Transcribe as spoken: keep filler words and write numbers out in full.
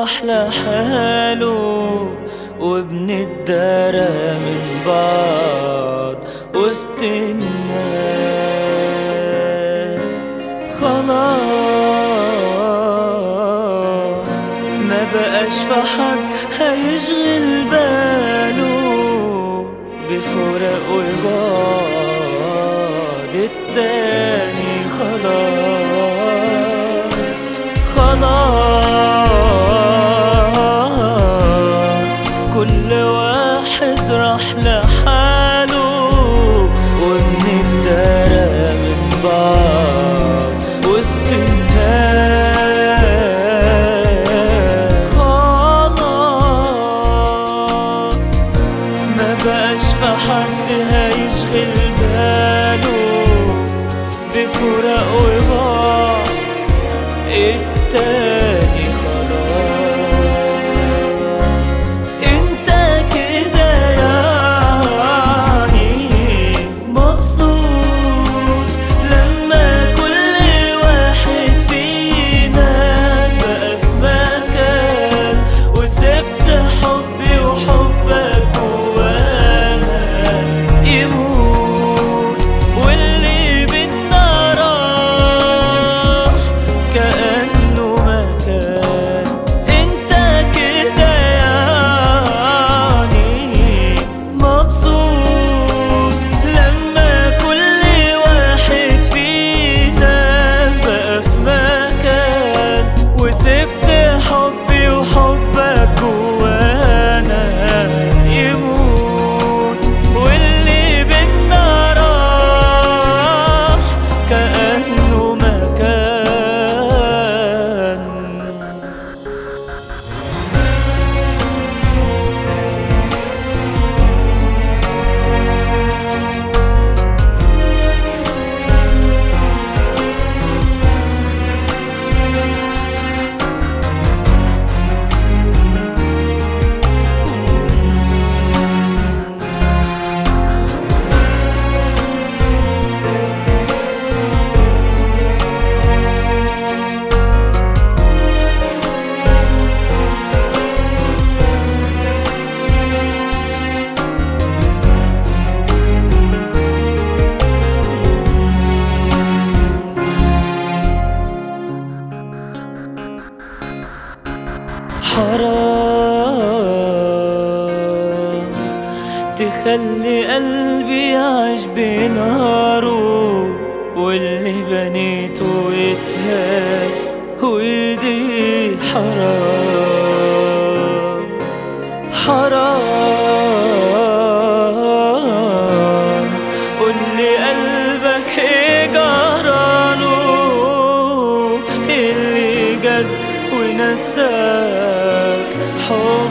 راح لحاله وبنتدارى من بعض وسط الناس. خلاص ما بقاش في حد هيشغل باله بفراق وبعد التاني. خلاص خلاص كل واحد راح لحاله وبنتدارى من بعض وسط الناس. خلاص ما بقاش في حد هيشغل باله بفراق وبعد التاني. خلاص انت كده يعني مبسوط لما كل واحد فينا بقى في مكان وسبت حبي وحبك جوانا يموت واللي بينا راح كأنه مكان. انت كده يعني مبسوط لما كل واحد فينا بقى في مكان وسبت حبي وحبك جوانا يموت واللي بينا راح كأنه مكان. حرام تخلي قلبي يعيش بناره واللي بنيته يتهاب ويدي. حرام حرام قولي قلبك ايه جراله اللي جد ونساك حب